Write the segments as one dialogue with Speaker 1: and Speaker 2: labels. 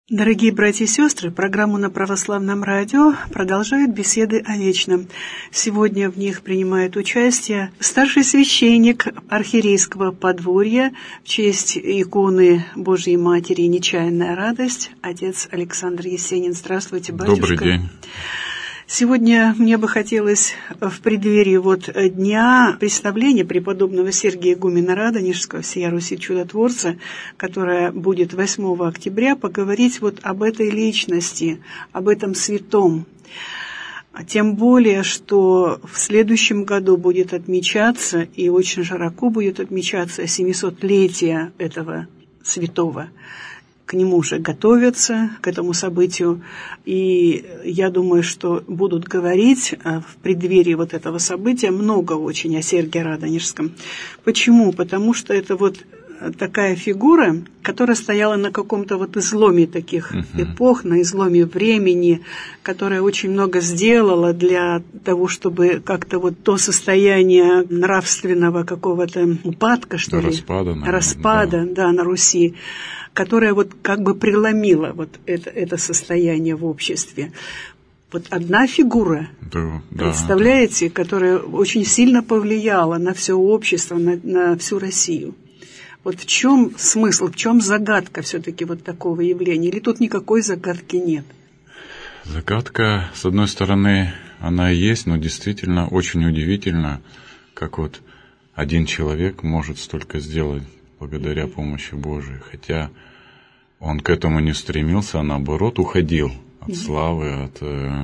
Speaker 1: Дорогие братья и сестры, программу на Православном радио продолжают беседы о вечном. Сегодня в них принимает участие старший священник архиерейского подворья в честь иконы Божьей Матери «Нечаянная радость», отец Александр Есенин. Здравствуйте, батюшка.
Speaker 2: Добрый день.
Speaker 1: Сегодня мне бы хотелось в преддверии дня представления преподобного Сергия игумена Радонежского, всея Руси чудотворца, которое будет 8 октября, поговорить об этой личности, об этом святом. Тем более, что в следующем году будет отмечаться, и очень широко будет отмечаться 700-летие этого святого. К нему уже готовятся, к этому событию, и я думаю, что будут говорить в преддверии этого события много очень о Сергии Радонежском. Почему? Потому что это такая фигура, которая стояла на каком-то изломе таких эпох, на изломе времени, которая очень много сделала для того, чтобы как-то то состояние нравственного какого-то упадка, что ли, распада, на Руси, которая преломила это состояние в обществе. Одна фигура, представляете, которая очень сильно повлияла на все общество, на всю Россию. В чем смысл, в чем загадка все-таки такого явления? Или тут никакой загадки нет?
Speaker 2: Загадка, с одной стороны, она и есть, но действительно очень удивительно, как один человек может столько сделать благодаря помощи Божией. Хотя он к этому не стремился, а наоборот уходил от славы, от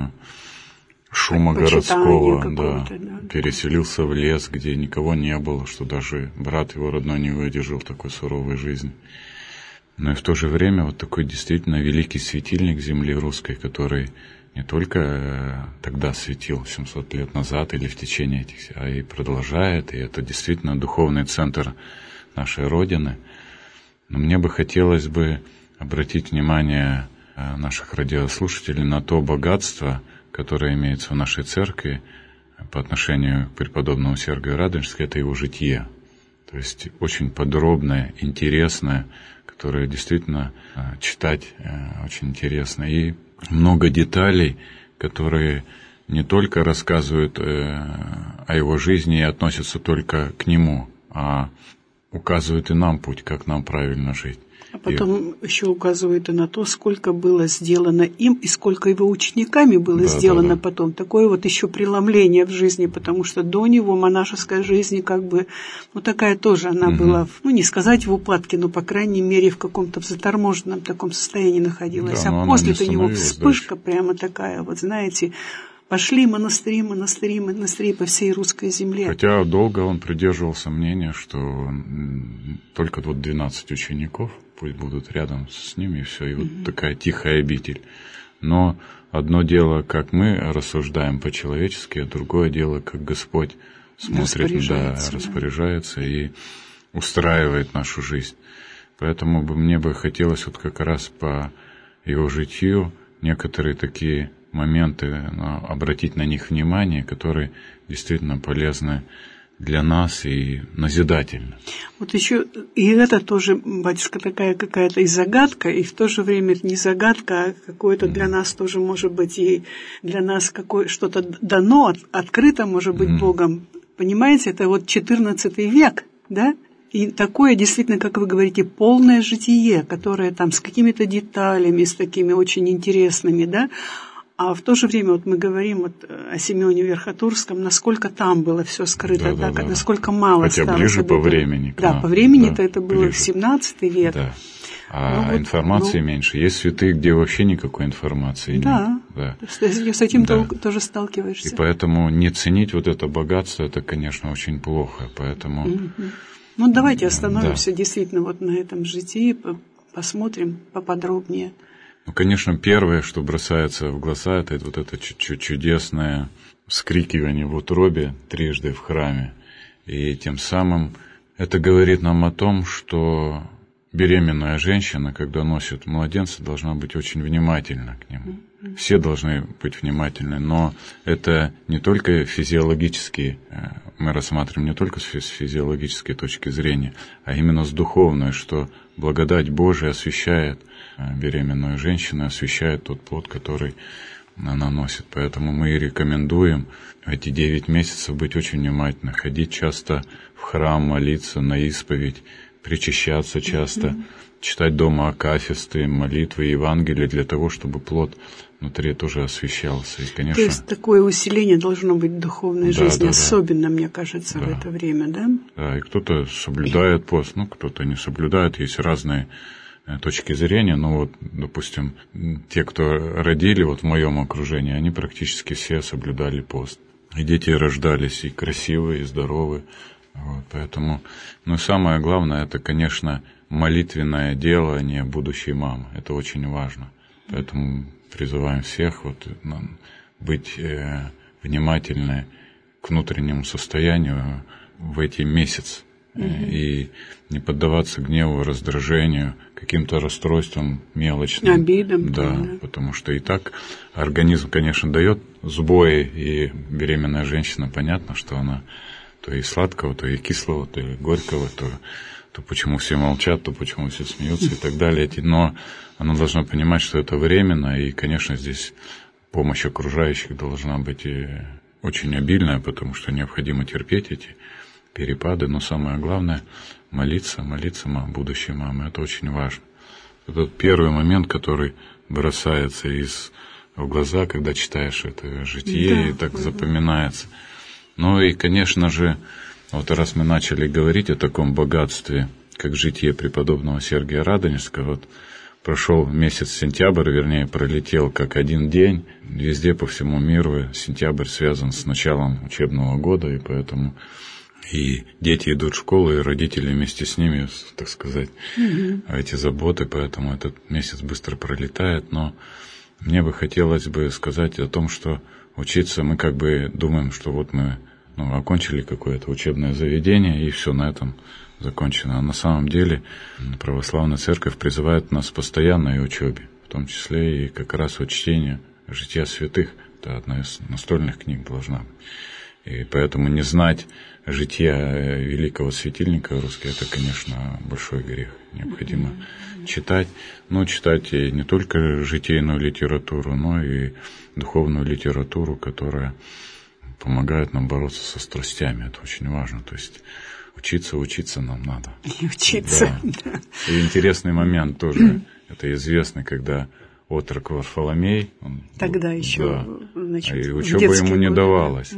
Speaker 2: шума городского, переселился в лес, где никого не было, что даже брат его родной не выдержал такой суровой жизни. Но и в то же время такой действительно великий светильник земли русской, который не только тогда светил 700 лет назад или в течение этих, а и продолжает, и это действительно духовный центр нашей Родины. Но мне бы хотелось обратить внимание наших радиослушателей на то богатство, которое имеется в нашей церкви по отношению к преподобному Сергию Радонежскому, это его житие. То есть очень подробное, интересное, которое действительно читать очень интересно. И много деталей, которые не только рассказывают о его жизни и относятся только к нему, а указывают и нам путь, как нам правильно жить.
Speaker 1: А потом еще указывает и на то, сколько было сделано им и сколько его учениками было сделано потом. Такое еще преломление в жизни, потому что до него монашеская жизнь такая тоже она была, не сказать в упадке, но, по крайней мере, в каком-то заторможенном таком состоянии находилась. А после-то у него вспышка прямо такая, знаете, пошли монастыри по всей русской земле.
Speaker 2: Хотя долго он придерживался мнения, что только 12 учеников пусть будут рядом с ними, и все, и такая тихая обитель. Но одно дело, как мы рассуждаем по-человечески, а другое дело, как Господь смотрит, распоряжается и устраивает нашу жизнь. Поэтому мне бы хотелось как раз по его житию некоторые такие моменты, обратить на них внимание, которые действительно полезны для нас и назидательны.
Speaker 1: Еще и это тоже, батюшка, такая какая-то и загадка, и в то же время это не загадка, а какое-то для нас тоже может быть, и для нас что-то дано, открыто может быть Богом. Понимаете, это 14 век, да? И такое действительно, как вы говорите, полное житие, которое с какими-то деталями, с такими очень интересными, да? А в то же время мы говорим о Симеоне Верхотурском, насколько там было все скрыто, насколько мало
Speaker 2: хотя
Speaker 1: стало.
Speaker 2: Ближе по времени.
Speaker 1: По времени-то это было 17 век.
Speaker 2: Да. А информации меньше. Есть святые, где вообще никакой информации нет.
Speaker 1: Да. С этим тоже сталкиваешься.
Speaker 2: И поэтому не ценить это богатство, это, конечно, очень плохо. Поэтому...
Speaker 1: Давайте остановимся действительно на этом житии, посмотрим поподробнее.
Speaker 2: Конечно, первое, что бросается в глаза, это это чудесное вскрикивание в утробе трижды в храме. И тем самым это говорит нам о том, что беременная женщина, когда носит младенца, должна быть очень внимательна к нему. Все должны быть внимательны, но это не только физиологически, мы рассматриваем не только с физиологической точки зрения, а именно с духовной, что благодать Божия освящает беременную женщину, освящает тот плод, который она носит. Поэтому мы и рекомендуем эти 9 месяцев быть очень внимательны, ходить часто в храм, молиться на исповедь, причащаться часто, читать дома акафисты, молитвы, Евангелия для того, чтобы плод внутри тоже освещался. И, конечно,
Speaker 1: то есть такое усиление должно быть в духовной жизни, особенно, мне кажется, в это время, да?
Speaker 2: Да, и кто-то соблюдает пост, кто-то не соблюдает, есть разные точки зрения, но вот, допустим, те, кто родили в моем окружении, они практически все соблюдали пост. И дети рождались и красивые, и здоровые. Поэтому, самое главное, это, конечно, молитвенное делание будущей мамы. Это очень важно. Поэтому призываем всех быть внимательны к внутреннему состоянию в эти месяцы. И не поддаваться гневу, раздражению, каким-то расстройствам мелочным.
Speaker 1: Обидам.
Speaker 2: Да, потому что и так организм, конечно, дает сбои, и беременная женщина, понятно, что она то и сладкого, то и кислого, то и горького, то почему все молчат, то почему все смеются и так далее. Но она должна понимать, что это временно, и, конечно, здесь помощь окружающих должна быть очень обильная, потому что необходимо терпеть эти перепады, но самое главное — молиться будущей маме. Это очень важно. Это первый момент, который бросается в глаза, когда читаешь это житие, и так запоминается. Ну и, конечно же, раз мы начали говорить о таком богатстве, как житие преподобного Сергия Радонежского, прошел месяц сентябрь, пролетел как один день. Везде по всему миру сентябрь связан с началом учебного года, и поэтому и дети идут в школу, и родители вместе с ними, так сказать, эти заботы, поэтому этот месяц быстро пролетает. Но мне бы хотелось сказать о том, что учиться мы думаем, что мы окончили какое-то учебное заведение, и все на этом закончено. А на самом деле православная церковь призывает нас к постоянной учебе, в том числе и как раз чтение жития святых. Это одна из настольных книг должна быть. И поэтому не знать жития великого светильника русского — это, конечно, большой грех. Необходимо читать, читать и не только житейную литературу, но и духовную литературу, которая помогает нам бороться со страстями. Это очень важно. То есть учиться нам надо.
Speaker 1: И учиться.
Speaker 2: Да. И интересный момент тоже, это известный, когда отрок Варфоломей,
Speaker 1: тогда еще,
Speaker 2: и учеба ему не давалась.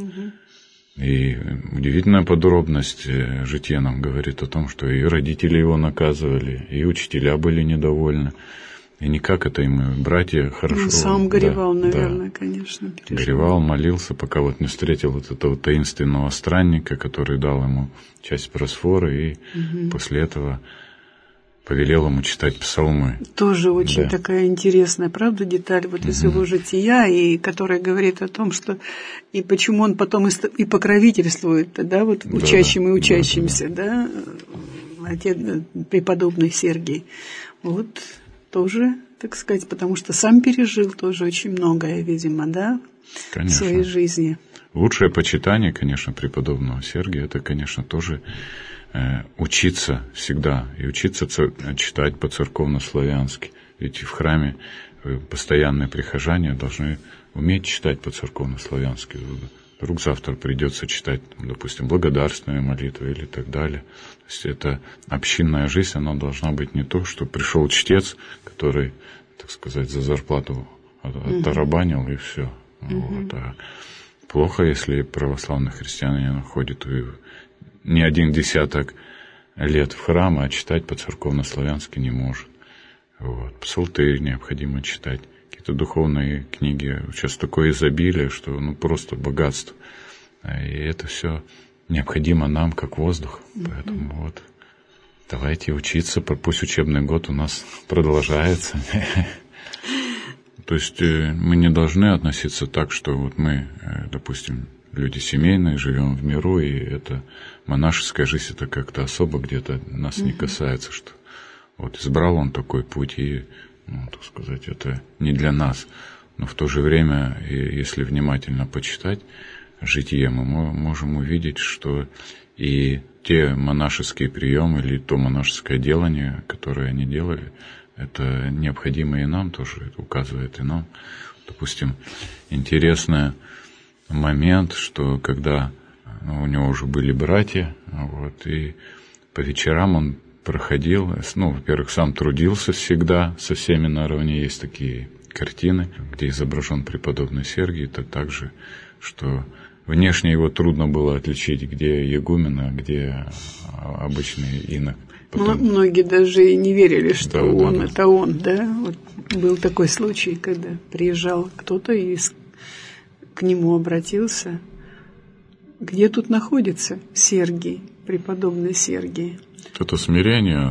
Speaker 2: И удивительная подробность жития нам говорит о том, что и родители его наказывали, и учителя были недовольны. И никак это ему братья хорошо...
Speaker 1: Он сам горевал, наверное, конечно.
Speaker 2: Горевал, молился, пока не встретил этого таинственного странника, который дал ему часть просфоры, и после этого повелел ему читать псалмы.
Speaker 1: Тоже очень такая интересная, правда, деталь из его жития, и которая говорит о том, что и почему он потом и покровительствует, учащим и учащимся, отец преподобный Сергий. Тоже, так сказать, потому что сам пережил тоже очень многое, видимо, в своей жизни.
Speaker 2: Лучшее почитание, конечно, преподобного Сергия, это, конечно, тоже учиться всегда, и учиться читать по-церковно-славянски. Ведь в храме постоянные прихожане должны уметь читать по-церковно-славянски. Вдруг завтра придется читать, допустим, благодарственные молитвы или так далее. То есть это общинная жизнь, она должна быть не то, что пришел чтец, который, так сказать, за зарплату оттарабанил, и все. А плохо, если православный христианин ходит не один десяток лет в храм, а читать по-церковно-славянски не может. Псалтырь необходимо читать. Какие-то духовные книги. Сейчас такое изобилие, что просто богатство. И это все необходимо нам, как воздух. Поэтому давайте учиться. Пусть учебный год у нас продолжается. То есть мы не должны относиться так, что мы, допустим, люди семейные, живем в миру, и это монашеская жизнь, это как-то особо где-то нас не касается, что Вот избрал он такой путь, и, так сказать, это не для нас. Но в то же время, если внимательно почитать житие, мы можем увидеть, что и те монашеские приемы или то монашеское делание, которое они делали, это необходимо и нам тоже, это указывает и нам. Допустим, интересный момент, что когда у него уже были братья, вот, и по вечерам он проходил, во-первых, сам трудился всегда, со всеми наравне. Есть такие картины, где изображен преподобный Сергий, это также, что внешне его трудно было отличить, где игумен, а где обычный инок. Потом...
Speaker 1: Многие даже и не верили, что это он, да? Вот был такой случай, когда приезжал кто-то и к нему обратился. Где тут находится Сергий, преподобный Сергий?
Speaker 2: Это смирение,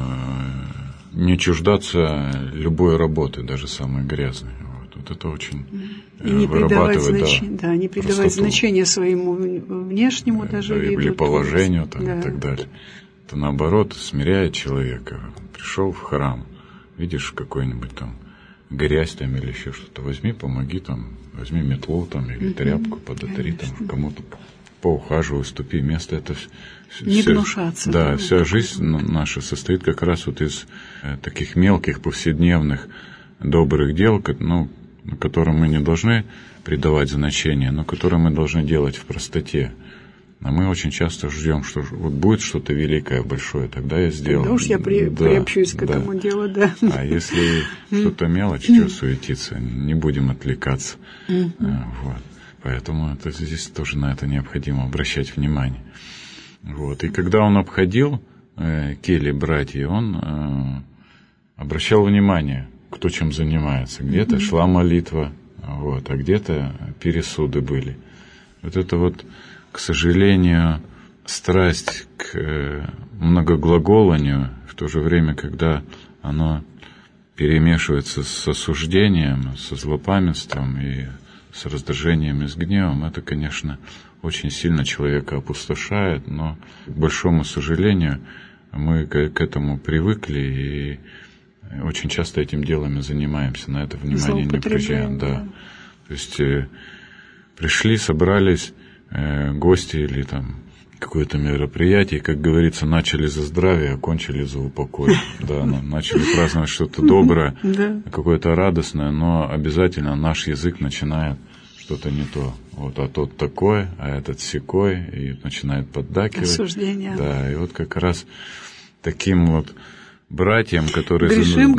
Speaker 2: не чуждаться любой работы, даже самой грязной. Вот это очень
Speaker 1: и не придавать
Speaker 2: простоту.
Speaker 1: значения своему внешнему даже виду.
Speaker 2: Или положению и так далее. Это наоборот смиряет человека. Пришел в храм, видишь какой-нибудь там грязь там или еще что-то, возьми, помоги там, возьми метлу там или тряпку, подотри там, кому-то поухаживай, уступи место. Это
Speaker 1: не гнушаться.
Speaker 2: Да, вся жизнь наша состоит как раз вот из таких мелких повседневных добрых дел, которым мы не должны придавать значение, но которые мы должны делать в простоте. А мы очень часто ждем, что вот будет что-то великое, большое, тогда я сделаю.
Speaker 1: Тогда уж я приобщусь к этому делу, да.
Speaker 2: А если что-то мелочь, что суетиться, не будем отвлекаться. Вот. Поэтому здесь тоже на это необходимо обращать внимание. Вот. И когда он обходил кельи братьев, он обращал внимание, кто чем занимается. Где-то шла молитва, а где-то пересуды были. Вот это вот, к сожалению, страсть к многоглаголанию, в то же время, когда оно перемешивается с осуждением, со злопамятством и с раздражением и с гневом, это, конечно, очень сильно человека опустошает, но, к большому сожалению, мы к этому привыкли и очень часто этим делом и занимаемся, на это внимание не обращаем. Да. То есть пришли, собрались гости или там какое-то мероприятие, как говорится, начали за здравие, окончили за упокой. Да, начали праздновать что-то доброе, какое-то радостное, но обязательно наш язык начинает что-то не то. А тот такой, а этот сякой, и начинает поддакивать.
Speaker 1: Осуждение.
Speaker 2: Да, и вот как раз таким вот братьям, которые,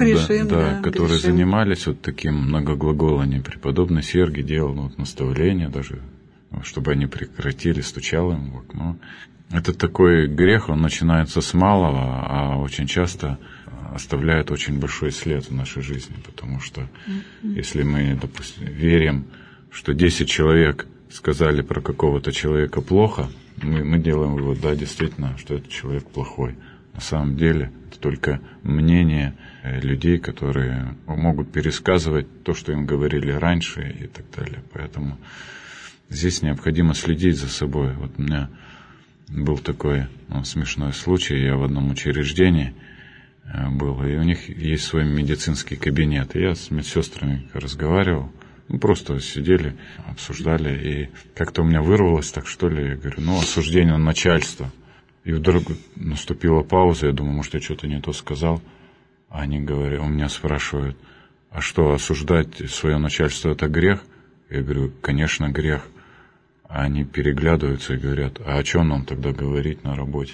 Speaker 2: которые занимались вот таким многоглаголанием, преподобный Сергий делал наставления даже, чтобы они прекратили, стучал им в окно. Это такой грех, он начинается с малого, а очень часто оставляет очень большой след в нашей жизни, потому что если мы, допустим, верим, что 10 человек сказали про какого-то человека плохо, мы делаем вывод, да, действительно, что этот человек плохой. На самом деле это только мнение людей, которые могут пересказывать то, что им говорили раньше и так далее. Поэтому здесь необходимо следить за собой. Вот у меня был такой смешной случай. Я в одном учреждении был, и у них есть свой медицинский кабинет. И я с медсестрами разговаривал. Просто сидели, обсуждали. И как-то у меня вырвалось так, что ли. Я говорю, осуждение на начальство. И вдруг наступила пауза. Я думаю, может, я что-то не то сказал. А они говорят, у меня спрашивают, а что, осуждать свое начальство – это грех? Я говорю, конечно, грех. А они переглядываются и говорят, а о чем нам тогда говорить на работе?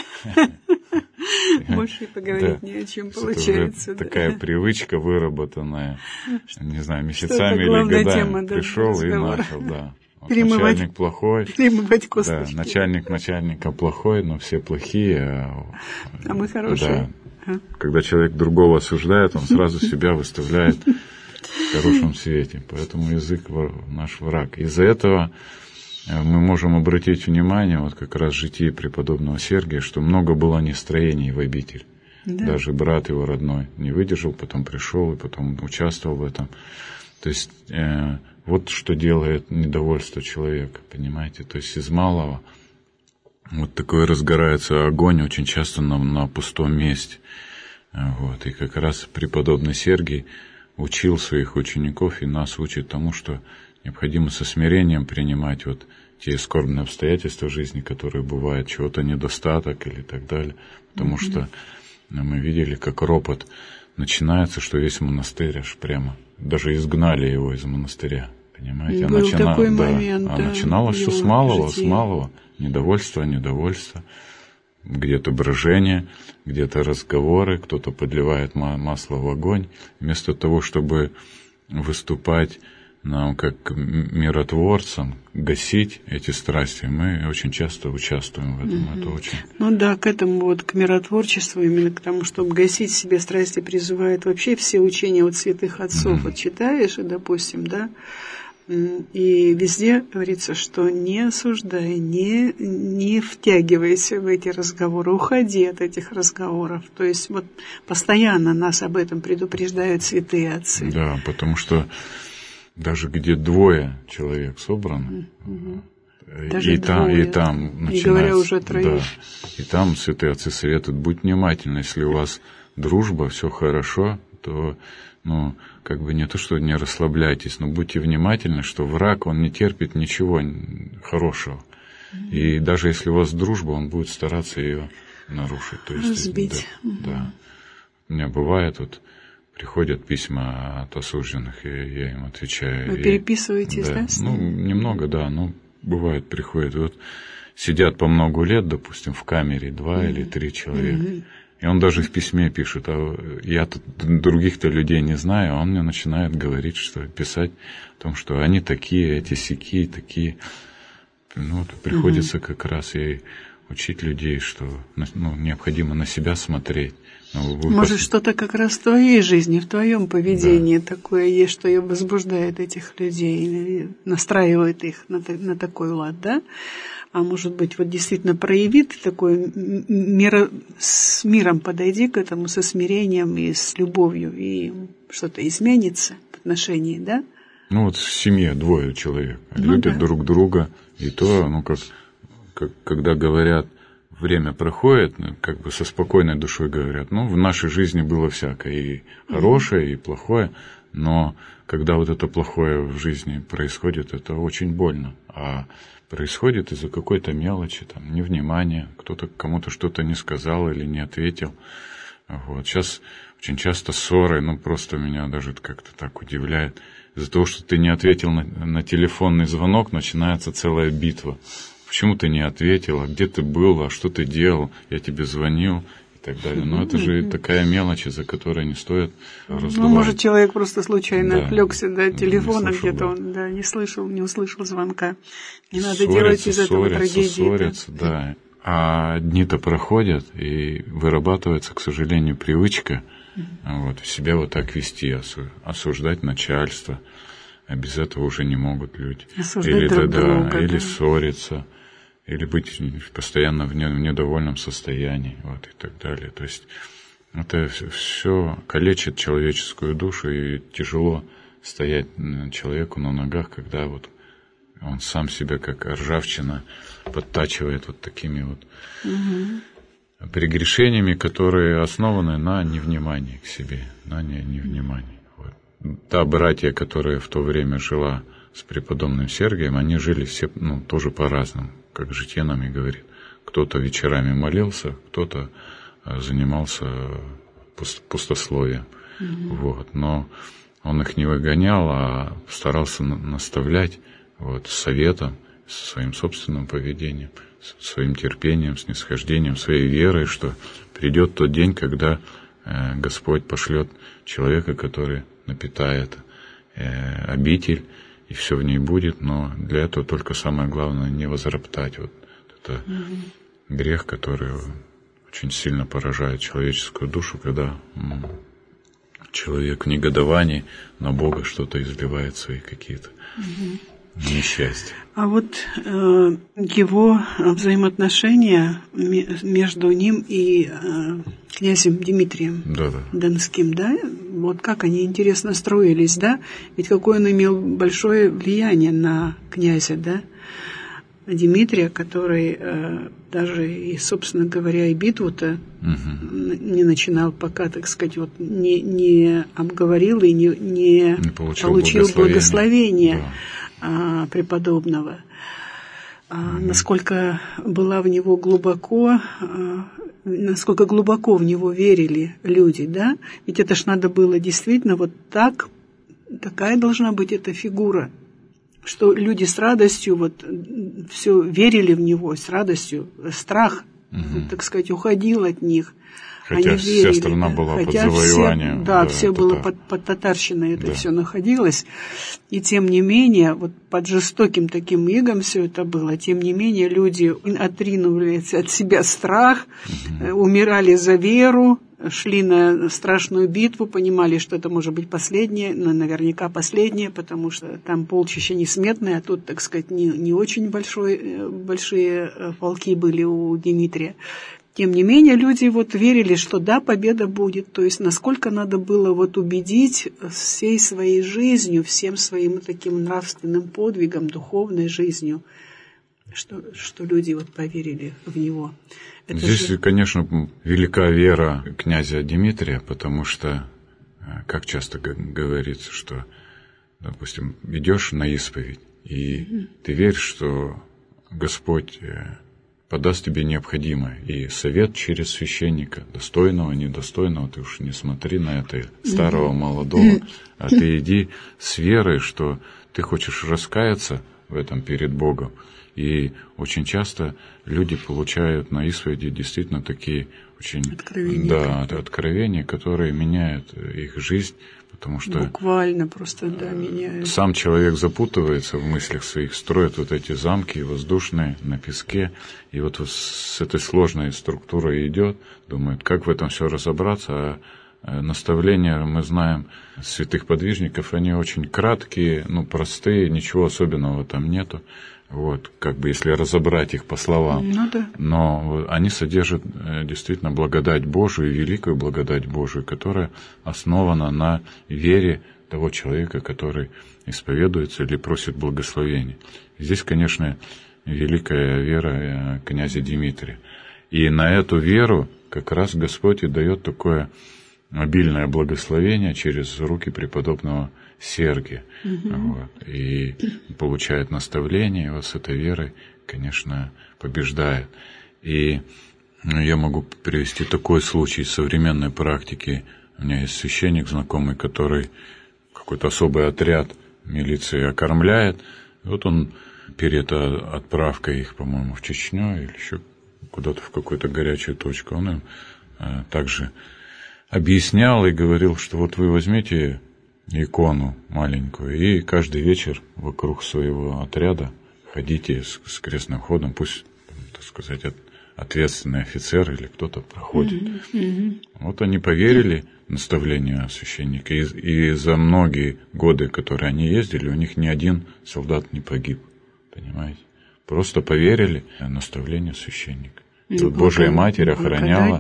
Speaker 1: Больше и поговорить не о чем получается.
Speaker 2: Это такая привычка выработанная, не знаю, месяцами или годами. Пришел и начал, да. Начальник плохой.
Speaker 1: Перемывать косточки.
Speaker 2: Да, начальник начальника плохой, но все плохие.
Speaker 1: А мы хорошие.
Speaker 2: Да. Когда человек другого осуждает, он сразу себя выставляет в хорошем свете. Поэтому язык наш враг. Из-за этого мы можем обратить внимание, вот как раз в житии преподобного Сергия, что много было нестроений в обитель. Да. Даже брат его родной не выдержал, потом пришел и потом участвовал в этом. То есть вот что делает недовольство человека, понимаете? То есть из малого вот такой разгорается огонь очень часто на пустом месте. Вот. И как раз преподобный Сергий учил своих учеников и нас учит тому, что необходимо со смирением принимать вот те скорбные обстоятельства жизни, которые бывают, чего-то недостаток или так далее. Потому что мы видели, как ропот начинается, что весь монастырь аж прямо, даже изгнали его из монастыря. Понимаете?
Speaker 1: Был такой момент,
Speaker 2: да. Начиналось все с малого. Недовольство, где-то брожение, где-то разговоры, кто-то подливает масло в огонь. Вместо того, чтобы выступать нам как миротворцам, гасить эти страсти, мы очень часто участвуем в этом. Это очень...
Speaker 1: Ну да, к этому вот, к миротворчеству, именно к тому, чтобы гасить в себе страсти, призывают вообще все учения от святых отцов. Вот читаешь, допустим, да, и везде говорится, что не осуждай, не втягивайся в эти разговоры, уходи от этих разговоров. То есть вот постоянно нас об этом предупреждают святые отцы.
Speaker 2: Да, потому что даже где двое человек собраны, и там начинается,
Speaker 1: не говоря уже о троих.
Speaker 2: Да, и там святые отцы советуют, будь внимательны, если у вас дружба, все хорошо, то как бы не то, что не расслабляйтесь, но будьте внимательны, что враг, он не терпит ничего хорошего. И даже если у вас дружба, он будет стараться ее нарушить. То есть,
Speaker 1: разбить.
Speaker 2: Да. У меня бывает, вот приходят письма от осужденных, и я им отвечаю.
Speaker 1: Вы переписываетесь, да?
Speaker 2: Немного, да, бывает, приходят. Вот сидят по много лет, допустим, в камере 2 или 3 человека. И он даже в письме пишет, а я-то других-то людей не знаю, а он мне начинает говорить, писать о том, что они такие, эти сякие, такие. Приходится как раз и учить людей, что необходимо на себя смотреть.
Speaker 1: Может, что-то как раз в твоей жизни, в твоем поведении такое есть, что и возбуждает этих людей, настраивает их на такой лад, да? А может быть, вот действительно прояви ты такое с миром подойди к этому, со смирением и с любовью, и что-то изменится в отношении, да?
Speaker 2: В семье 2 человек любят друг друга, и то, когда говорят, время проходит, как бы со спокойной душой говорят, в нашей жизни было всякое, и хорошее, и плохое, но когда вот это плохое в жизни происходит, это очень больно, а происходит из-за какой-то мелочи, невнимания, кто-то кому-то что-то не сказал или не ответил. Вот. Сейчас очень часто ссоры, просто меня даже как-то так удивляет. Из-за того, что ты не ответил на телефонный звонок, начинается целая битва. Почему ты не ответил, а где ты был, а что ты делал, я тебе звонил и так далее. Но это же такая мелочь, из-за которой не стоит раздувать.
Speaker 1: Может, человек просто случайно отвлекся до телефона, где-то он не услышал звонка. Не надо делать из этого трагедии.
Speaker 2: Ссорятся, да. А дни-то проходят, и вырабатывается, к сожалению, привычка себя вот так вести, осуждать начальство. А без этого уже не могут люди.
Speaker 1: Осуждать друг друга,
Speaker 2: или ссориться, или быть постоянно в недовольном состоянии, и так далее. То есть это все калечит человеческую душу, и тяжело стоять человеку на ногах, когда он сам себя, как ржавчина, подтачивает такими прегрешениями, которые основаны на невнимании к себе, на невнимании. Та братья, которая в то время жила с преподобным Сергием, они жили все тоже по-разному, как житие нам и говорит. Кто-то вечерами молился, кто-то занимался пустословием. Но он их не выгонял, а старался наставлять советом, своим собственным поведением, своим терпением, снисхождением, своей верой, что придет тот день, когда Господь пошлет человека, который напитает обитель, и все в ней будет, но для этого только самое главное не возроптать. Это грех, который очень сильно поражает человеческую душу, когда человек в негодовании на Бога что-то изливает, свои какие-то несчастья.
Speaker 1: А его взаимоотношения между ним и князем Дмитрием Донским, да? Как они интересно строились, да? Ведь какое он имел большое влияние на князя, да? Дмитрия, который даже и, собственно говоря, и битву-то не начинал, пока, так сказать, вот не обговорил и не получил благословение преподобного. Насколько была в него насколько глубоко в него верили люди, да? Ведь это ж надо было действительно вот так, такая должна быть эта фигура, что люди с радостью вот все верили в него, с радостью, страх, так сказать, уходил от них.
Speaker 2: Хотя
Speaker 1: они
Speaker 2: вся
Speaker 1: верили,
Speaker 2: страна была под завоеванием.
Speaker 1: Все было под татарщиной, это все находилось. И тем не менее, вот под жестоким таким игом все это было, тем не менее люди отринули от себя страх, умирали за веру, шли на страшную битву, понимали, что это может быть последнее, но наверняка последнее, потому что там полчища несметные, а тут, так сказать, не очень большие полки были у Дмитрия. Тем не менее, люди вот верили, что да, победа будет. То есть, насколько надо было вот убедить всей своей жизнью, всем своим таким нравственным подвигом, духовной жизнью, что люди вот поверили в него.
Speaker 2: Здесь, конечно, велика вера князя Дмитрия, потому что, как часто говорится, что, допустим, идешь на исповедь, и ты веришь, что Господь подаст тебе необходимое. И совет через священника, достойного, недостойного, ты уж не смотри на это, старого, молодого, а ты иди с верой, что ты хочешь раскаяться в этом перед Богом. И очень часто люди получают на исповеди действительно такие очень откровения, которые меняют их жизнь, потому что
Speaker 1: буквально просто меняют.
Speaker 2: Сам человек запутывается в мыслях своих, строит вот эти замки воздушные на песке, и вот с этой сложной структурой идет, думает, как в этом все разобраться, а наставления, мы знаем, святых подвижников, они очень краткие, простые, ничего особенного там нету. Вот, как бы если разобрать их по словам. Но они содержат действительно благодать Божию, великую благодать Божию, которая основана на вере того человека, который исповедуется или просит благословения. Здесь, конечно, великая вера князя Дмитрия. И на эту веру как раз Господь и дает такое обильное благословение через руки преподобного Сергия. Вот, и получает наставление, и вот с этой верой, конечно, побеждает. И я могу привести такой случай из современной практики. У меня есть священник знакомый, который какой-то особый отряд милиции окормляет. И вот он перед отправкой их, по-моему, в Чечню или еще куда-то в какую-то горячую точку, он им также объяснял и говорил, что вот вы возьмите икону маленькую и каждый вечер вокруг своего отряда ходите с крестным ходом, пусть, так сказать, ответственный офицер или кто-то проходит. Вот они поверили наставлению священника, и за многие годы, которые они ездили, у них ни один солдат не погиб, понимаете? Просто поверили наставлению священника. И вот Божья Матерь охраняла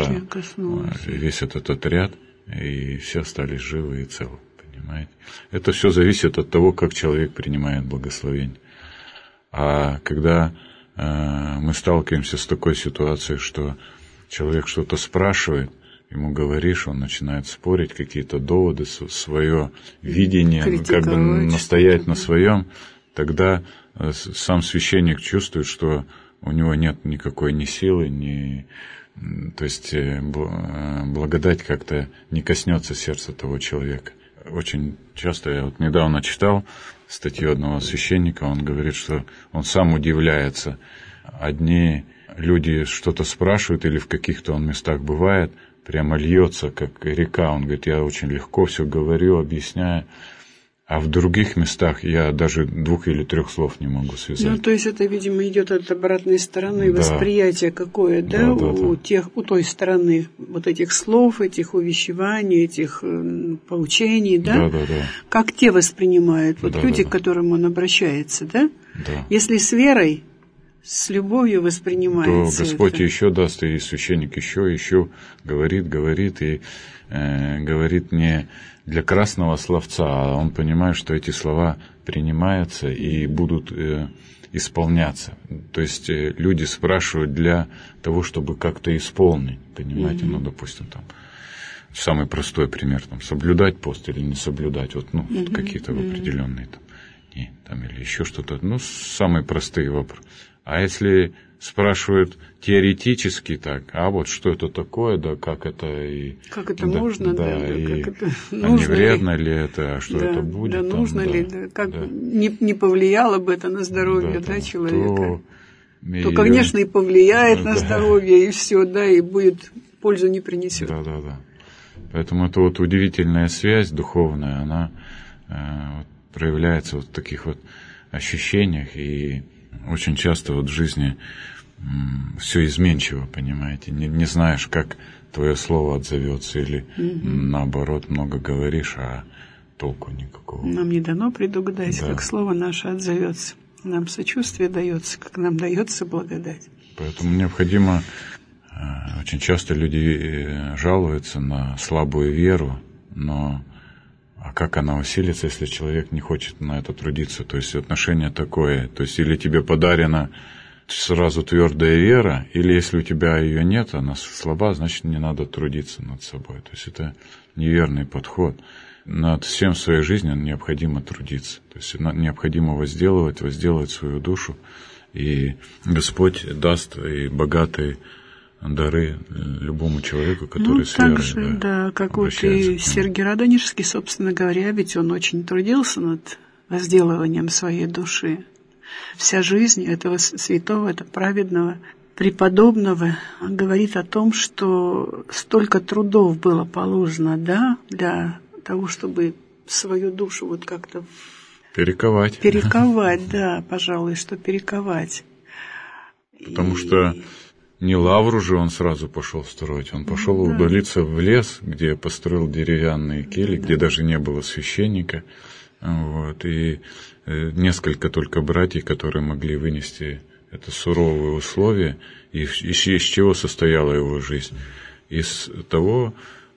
Speaker 2: весь этот отряд, и все остались живы и целы, понимаете? Это все зависит от того, как человек принимает благословение. А когда мы сталкиваемся с такой ситуацией, что человек что-то спрашивает, ему говоришь, он начинает спорить, какие-то доводы, свое видение, как бы настоять на своем, тогда сам священник чувствует, что у него нет никакой ни силы, то есть благодать как-то не коснется сердца того человека. Очень часто, я вот недавно читал статью одного священника, он говорит, что он сам удивляется. Одни люди что-то спрашивают или в каких-то он местах бывает, прямо льется, как река. Он говорит, я очень легко все говорю, объясняю. А в других местах я даже 2 или 3 слов не могу связать.
Speaker 1: То есть это, видимо, идет от обратной стороны, восприятие какое, у той стороны вот этих слов, этих увещеваний, этих поучений, да? Как те воспринимают, люди, к которым он обращается, да? Если с верой, с любовью воспринимается. То
Speaker 2: Господь еще даст, и священник еще говорит, и говорит не для красного словца, а он понимает, что эти слова принимаются и будут исполняться. То есть люди спрашивают для того, чтобы как-то исполнить, понимаете, ну, допустим, там, самый простой пример, там, соблюдать пост или не соблюдать, вот, ну, какие-то определенные там, дни, там, или еще что-то, ну, самые простые вопросы. А если спрашивают теоретически так, а вот что это такое, да, как это и...
Speaker 1: Как это можно, да,
Speaker 2: и,
Speaker 1: как это
Speaker 2: а не вредно ли это, а что это будет?
Speaker 1: Да,
Speaker 2: там,
Speaker 1: нужно ли, да, как не повлияло бы это на здоровье, да, человека? То, конечно, и повлияет на здоровье, и все, да, и будет, пользу не принесет.
Speaker 2: Да. Поэтому это вот удивительная связь духовная, она проявляется вот в таких вот ощущениях, и очень часто вот в жизни все изменчиво, понимаете, не знаешь, как твое слово отзовется, или наоборот много говоришь, а толку никакого.
Speaker 1: Нам не дано предугадать, как слово наше отзовется. Нам сочувствие дается, как нам дается благодать.
Speaker 2: Поэтому необходимо, очень часто люди жалуются на слабую веру, но а как она усилится, если человек не хочет на это трудиться? То есть отношение такое, то есть или тебе подарена сразу твердая вера, или если у тебя ее нет, она слаба, значит не надо трудиться над собой. То есть это неверный подход. Над всем в своей жизни необходимо трудиться. То есть необходимо возделывать свою душу, и Господь даст и богатые дары любому человеку, который с верой.
Speaker 1: Так же, да, как вот и Сергий Радонежский, собственно говоря, ведь он очень трудился над возделыванием своей души. Вся жизнь этого святого, этого праведного, преподобного говорит о том, что столько трудов было положено, да, для того, чтобы свою душу вот как-то
Speaker 2: перековать,
Speaker 1: да, пожалуй, что перековать.
Speaker 2: Потому что не лавру же он сразу пошел строить, он пошел удалиться в лес, где построил деревянные кельи, где даже не было священника, вот, и несколько только братьев, которые могли вынести это суровые условия, и из чего состояла его жизнь? Из того,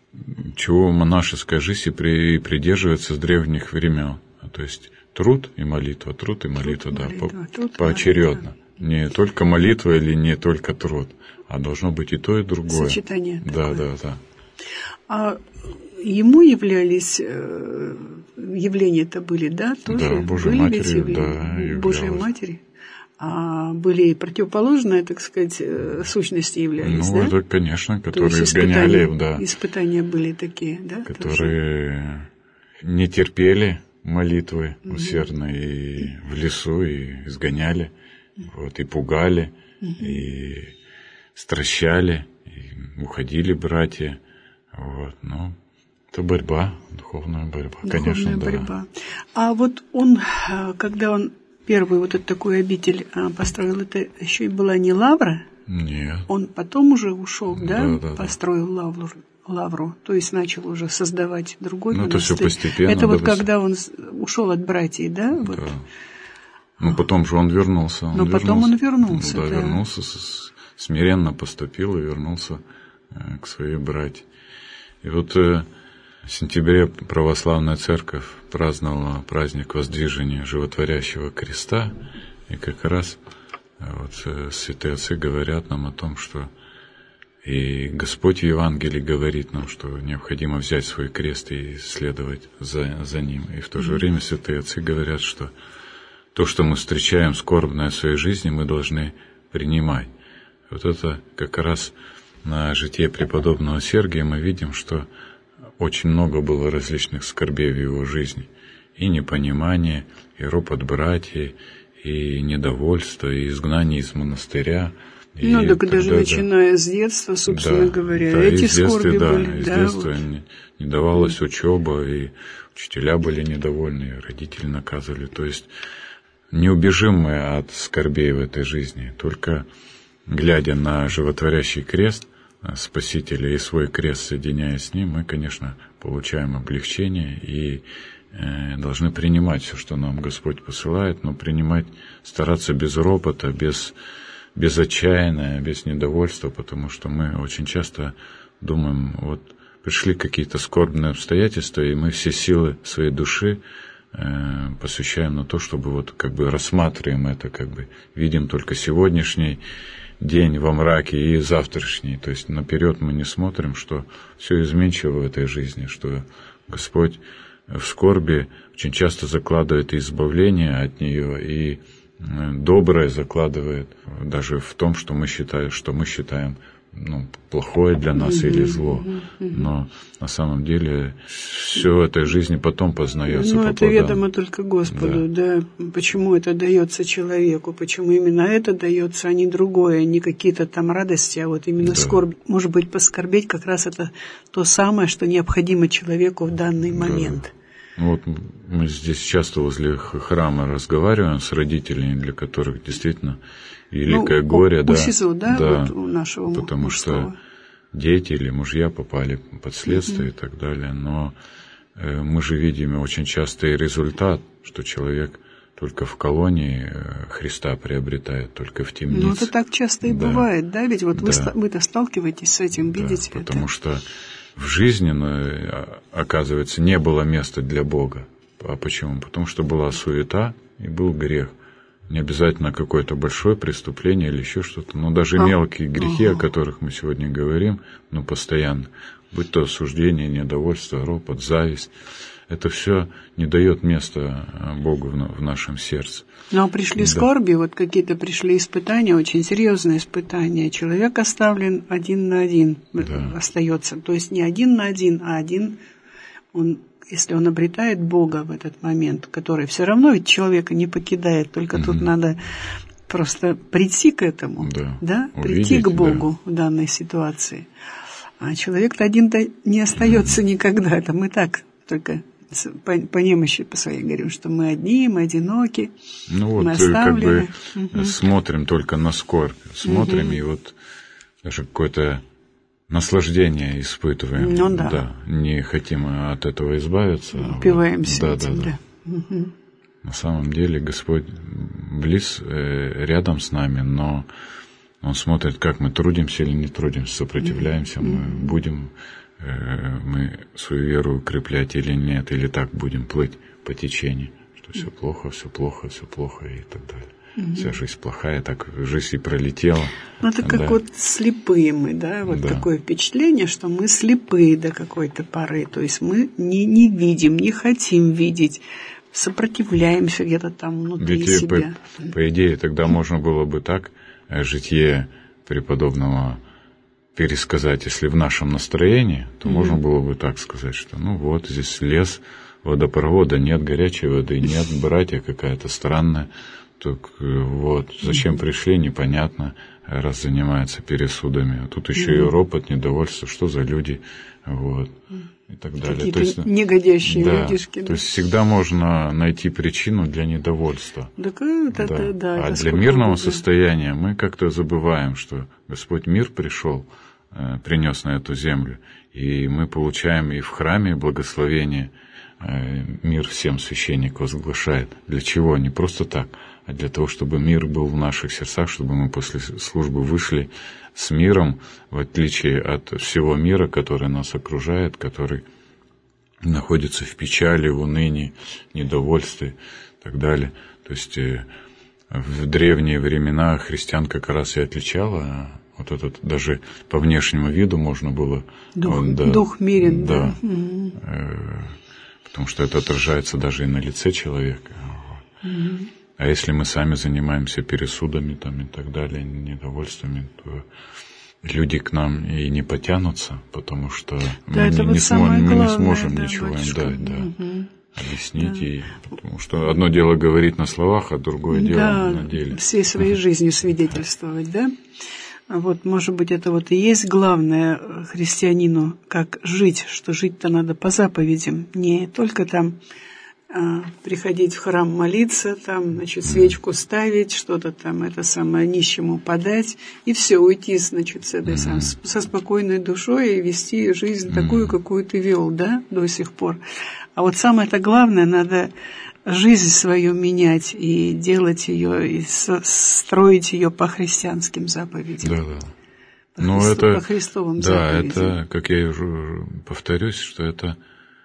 Speaker 2: чего монашеская жизнь и придерживается с древних времен, то есть труд и молитва, да, поочередно. Не только молитва или не только труд, а должно быть и то, и другое.
Speaker 1: Сочетание.
Speaker 2: Да.
Speaker 1: А ему являлись, явления-то были, да, тоже?
Speaker 2: Да, Божьей
Speaker 1: были
Speaker 2: Матери,
Speaker 1: ведь явления, Божьей Матери. А были и противоположные, так сказать, сущности являлись, да?
Speaker 2: Ну, это, конечно, которые изгоняли, да.
Speaker 1: Испытания были такие, да?
Speaker 2: Которые не терпели молитвы усердно и в лесу, и изгоняли, вот, и пугали, и стращали, и уходили братья, вот, ну, это борьба, духовная борьба, конечно,
Speaker 1: борьба. А вот он, когда он первый вот эту такую обитель построил, это еще и была не лавра?
Speaker 2: Нет.
Speaker 1: Он потом уже ушел, да?
Speaker 2: Да.
Speaker 1: Построил лавру, то есть начал уже создавать другой монастырь.
Speaker 2: Это все постепенно.
Speaker 1: Это вот когда он ушел от братьев, да? Вот.
Speaker 2: Да. Ну, потом же он вернулся.
Speaker 1: Он вернулся.
Speaker 2: Да, вернулся, смиренно поступил и вернулся к своей братье. И вот в сентябре православная церковь праздновала праздник воздвижения животворящего креста, и как раз вот святые отцы говорят нам о том, что и Господь в Евангелии говорит нам, что необходимо взять свой крест и следовать за ним. И в то же время святые отцы говорят, что то, что мы встречаем скорбное в своей жизни, мы должны принимать. Вот это как раз на житие преподобного Сергия мы видим, что очень много было различных скорбей в его жизни. И непонимание, и ропот братьев, и недовольство, и изгнание из монастыря.
Speaker 1: Ну, так даже начиная с детства, собственно говоря, эти скорби были.
Speaker 2: Из детства не давалась учеба, и учителя были недовольны, и родители наказывали. То есть не убежим мы от скорбей в этой жизни, только глядя на животворящий крест Спасителя и свой крест, соединяя с ним, мы, конечно, получаем облегчение и должны принимать все, что нам Господь посылает, но принимать, стараться без ропота, без отчаяния, без недовольства, потому что мы очень часто думаем, вот пришли какие-то скорбные обстоятельства, и мы все силы своей души посвящаем на то, чтобы вот как бы рассматриваем это, как бы видим только сегодняшний день во мраке и завтрашний. То есть наперед мы не смотрим, что все изменчиво в этой жизни, что Господь в скорби очень часто закладывает избавление от нее и доброе закладывает даже в том, что мы считаем плохое для нас или зло. Но на самом деле все в этой жизни потом познается.
Speaker 1: Это ведомо только Господу, да. Почему это дается человеку, почему именно это дается, а не другое, не какие-то там радости, а вот именно скорбь. Может быть, поскорбеть как раз это то самое, что необходимо человеку в данный момент.
Speaker 2: Вот мы здесь часто возле храма разговариваем с родителями, для которых действительно великое горе,
Speaker 1: у СИЗО, вот у нашего
Speaker 2: потому
Speaker 1: мужского.
Speaker 2: Что дети или мужья попали под следствие и так далее. Но мы же видим очень часто и результат, что человек только в колонии Христа приобретает, только в темнице.
Speaker 1: Это так часто и бывает, да? Ведь вот вы-то сталкиваетесь с этим, видите это.
Speaker 2: Потому что в жизни, оказывается, не было места для Бога. А почему? Потому что была суета и был грех. Не обязательно какое-то большое преступление или еще что-то, но даже мелкие грехи, о которых мы сегодня говорим, постоянно, будь то осуждение, недовольство, ропот, зависть, это все не дает места Богу в нашем сердце.
Speaker 1: Но пришли скорби, вот какие-то пришли испытания, очень серьезные испытания. Человек оставлен один на один, остается. То есть не один на один, а один, если он обретает Бога в этот момент, который все равно ведь человека не покидает, только тут надо просто прийти к этому, прийти к Богу в данной ситуации. А человек-то один-то не остается никогда. Это мы так только по немощи по своей говорим, что мы одни, мы одиноки, мы оставлены.
Speaker 2: Как бы смотрим только на скорбь, смотрим и вот даже какое-то наслаждение испытываем. Не хотим от этого избавиться.
Speaker 1: Упиваемся этим,
Speaker 2: На самом деле Господь близ, рядом с нами, но Он смотрит, как мы трудимся или не трудимся, сопротивляемся, мы свою веру укреплять или нет, или так будем плыть по течению, что все плохо и так далее. Вся жизнь плохая, так жизнь и пролетела.
Speaker 1: Это как вот слепые мы, такое впечатление, что мы слепые до какой-то поры, то есть мы не видим, не хотим видеть, сопротивляемся где-то там внутри себя.
Speaker 2: По идее, тогда можно было бы так житие преподобного пересказать, если в нашем настроении, то можно было бы так сказать, что здесь лес, водопровода нет, горячей воды нет, братья какая-то странная, так зачем пришли, непонятно, раз занимается пересудами. А тут еще и ропот, недовольство, что за люди, и так далее.
Speaker 1: Какие-то негодящие людишки.
Speaker 2: То есть всегда можно найти причину для недовольства.
Speaker 1: А
Speaker 2: для мирного состояния мы как-то забываем, что Господь мир пришел, принес на эту землю, и мы получаем и в храме благословение, мир всем священник возглашает. Для чего? Не просто так, а для того, чтобы мир был в наших сердцах, чтобы мы после службы вышли с миром, в отличие от всего мира, который нас окружает, который находится в печали, в унынии, недовольстве и так далее. То есть в древние времена христиан как раз и отличало вот этот, даже по внешнему виду можно было...
Speaker 1: Дух мирен,
Speaker 2: потому что это отражается даже и на лице человека. А если мы сами занимаемся пересудами и так далее, недовольствами, то люди к нам и не потянутся, потому что мы не сможем ничего им дать. Объяснить, потому что одно дело говорить на словах, а другое дело на деле.
Speaker 1: Всей своей жизнью свидетельствовать, может быть, это и есть главное христианину, как жить, что жить-то надо по заповедям, не только там приходить в храм молиться, свечку ставить, что-то нищему подать, и все, уйти, со спокойной душой и вести жизнь такую, какую ты вел, до сих пор. А самое-то главное, надо жизнь свою менять и делать ее, и строить ее по христианским заповедям. По Христовым заповедям.
Speaker 2: Это, как я уже повторюсь, что это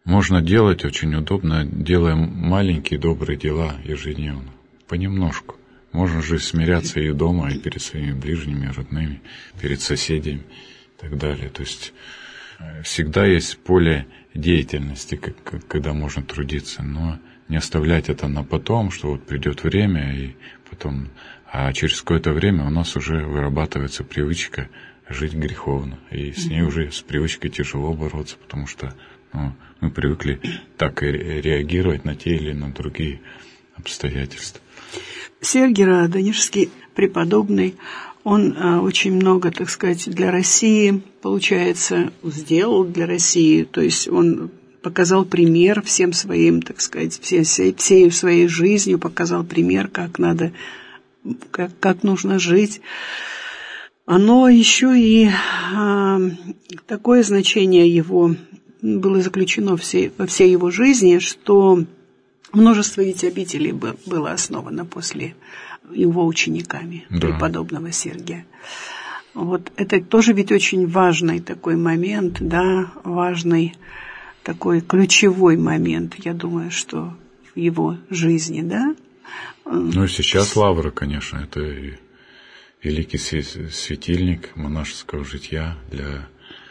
Speaker 2: можно делать очень удобно, делая маленькие добрые дела ежедневно, понемножку. Можно же смиряться и дома, и перед своими ближними, родными, перед соседями и так далее. То есть всегда есть поле деятельности, когда можно трудиться, но не оставлять это на потом, что вот придет время, и потом... А через какое-то время у нас уже вырабатывается привычка жить греховно. И с ней уже, с привычкой тяжело бороться, потому что мы привыкли так и реагировать на те или на другие обстоятельства.
Speaker 1: Сергий Радонежский, преподобный, он очень много, так сказать, для России, получается, сделал для России. То есть он показал пример всем своим, так сказать, всей своей жизнью, показал пример, как надо, как нужно жить. Оно еще и такое значение его было заключено во всей его жизни, что множество ведь обителей было основано после его учениками, преподобного Сергия. Вот это тоже ведь очень важный такой момент, да, важный такой ключевой момент, я думаю, что в его жизни, да.
Speaker 2: Ну и сейчас лавра, конечно, это великий светильник монашеского жития для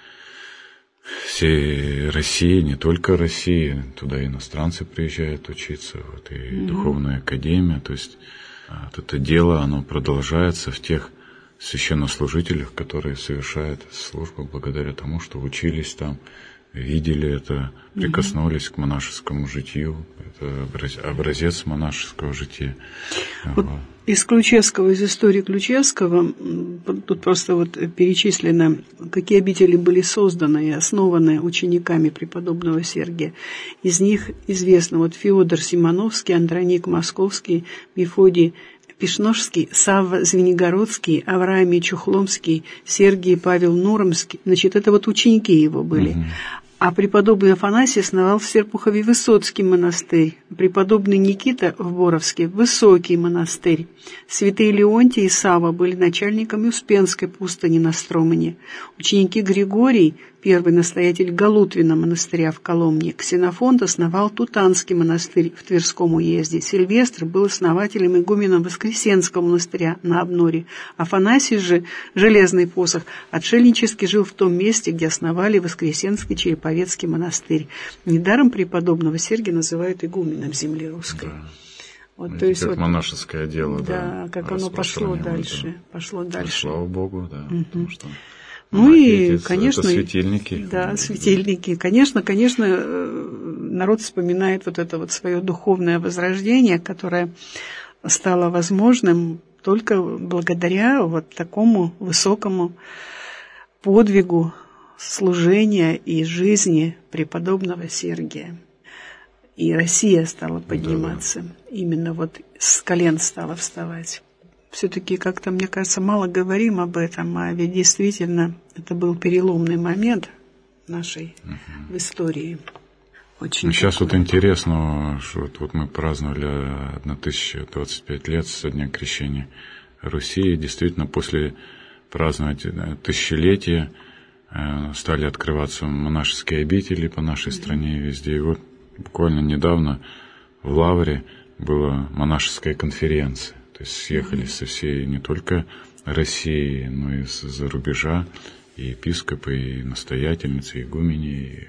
Speaker 2: всей России, не только России, туда иностранцы приезжают учиться, вот, и духовная академия, то есть вот это дело, оно продолжается в тех священнослужителях, которые совершают службу благодаря тому, что учились там, видели это, прикоснулись к монашескому житию, это образец монашеского жития.
Speaker 1: Вот из Ключевского, из истории Ключевского, тут просто вот перечислено, какие обители были созданы и основаны учениками преподобного Сергия. Из них известно вот Феодор Симоновский, Андроник Московский, Мефодий Пишножский, Савва Звенигородский, Авраамий Чухломский, Сергий Павел Нуромский. Значит, это вот ученики его были. А преподобный Афанасий основал в Серпухове Высоцкий монастырь, преподобный Никита в Боровске – Высокий монастырь. Святые Леонтий и Савва были начальниками Успенской пустыни на Стромане. Ученики Григорий, первый настоятель Галутвина монастыря в Коломне, Ксенофонт основал Тутанский монастырь в Тверском уезде, Сильвестр был основателем игуменом Воскресенского монастыря на Обноре, Афанасий же, Железный посох, отшельнически жил в том месте, где основали Воскресенский Череповецкий монастырь. Недаром преподобного Сергия называют игуменом земли русской. Да. Вот, то есть
Speaker 2: как
Speaker 1: вот,
Speaker 2: монашеское дело,
Speaker 1: да, как оно пошло дальше,
Speaker 2: Слава Богу, да, потому что
Speaker 1: ну и, конечно,
Speaker 2: это светильники.
Speaker 1: Да, светильники. Конечно, народ вспоминает вот это вот свое духовное возрождение, которое стало возможным только благодаря вот такому высокому подвигу служения и жизни преподобного Сергия. И Россия стала подниматься. Да. Именно вот с колен стала вставать. Все-таки как-то, мне кажется, мало говорим об этом, а ведь действительно это был переломный момент нашей в истории. Очень
Speaker 2: сейчас такой. Вот интересно, что вот мы праздновали 1025 лет со дня крещения Руси, действительно после празднования тысячелетия стали открываться монашеские обители по нашей стране и везде. И вот буквально недавно в Лавре была монашеская конференция. То есть съехались со всей не только России, но и из-за рубежа и епископы, и настоятельницы, и игумени,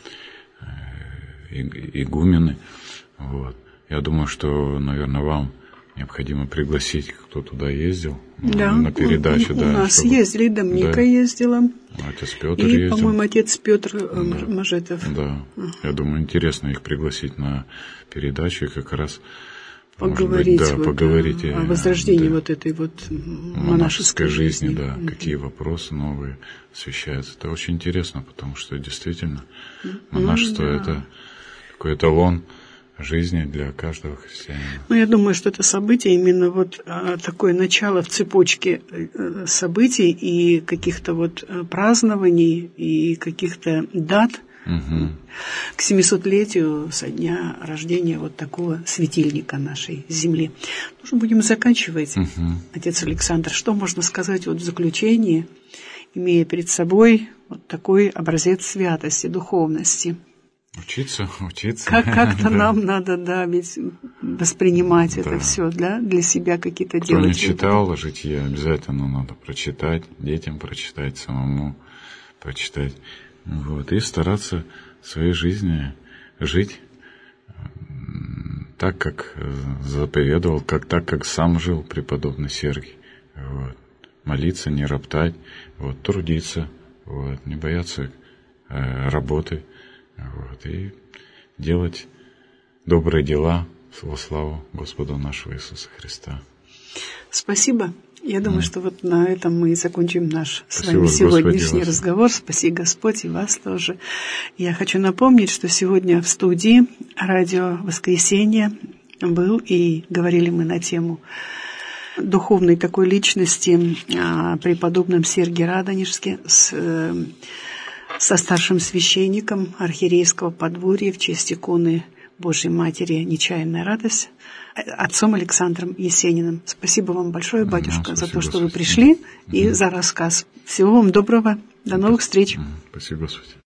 Speaker 2: и игумены. Вот. Я думаю, что, наверное, вам необходимо пригласить, кто туда ездил, на передачу.
Speaker 1: У нас ездили, Домника ездила.
Speaker 2: Отец Петр
Speaker 1: ездил. И, по-моему, отец Петр Мажетов.
Speaker 2: Да, я думаю, интересно их пригласить на передачу и как раз
Speaker 1: поговорить,
Speaker 2: поговорить
Speaker 1: о возрождении вот этой вот монашеской жизни.
Speaker 2: Какие вопросы новые освещаются. Это очень интересно, потому что действительно монашество это такой эталон жизни для каждого христианина.
Speaker 1: Ну, я думаю, что это событие именно вот такое начало в цепочке событий и каких-то вот празднований и каких-то дат к 700-летию со дня рождения вот такого светильника нашей земли. Ну что, будем заканчивать. Отец Александр, что можно сказать вот в заключении, имея перед собой вот такой образец святости, духовности?
Speaker 2: Учиться.
Speaker 1: Как-то нам надо, ведь воспринимать это все, для себя какие-то
Speaker 2: Кто
Speaker 1: делать.
Speaker 2: не читал жития, обязательно надо прочитать, детям прочитать, самому прочитать. И стараться в своей жизни жить так, как заповедовал, так, как сам жил преподобный Сергий. Молиться, не роптать, трудиться, не бояться работы, и делать добрые дела во славу Господа нашего Иисуса Христа.
Speaker 1: Спасибо. Я думаю, что на этом мы и закончим наш с вами
Speaker 2: Господи,
Speaker 1: сегодняшний разговор. Спаси Господь и вас тоже. Я хочу напомнить, что сегодня в студии радио «Воскресенье» был, и говорили мы на тему духовной такой личности преподобном Сергии Радонежске со старшим священником архиерейского подворья в честь иконы Божьей Матери «Нечаянная радость» отцом Александром Есениным. Спасибо вам большое, батюшка, за то, что вы пришли, и за рассказ. Всего вам доброго. До новых встреч.
Speaker 2: Спасибо, Господи.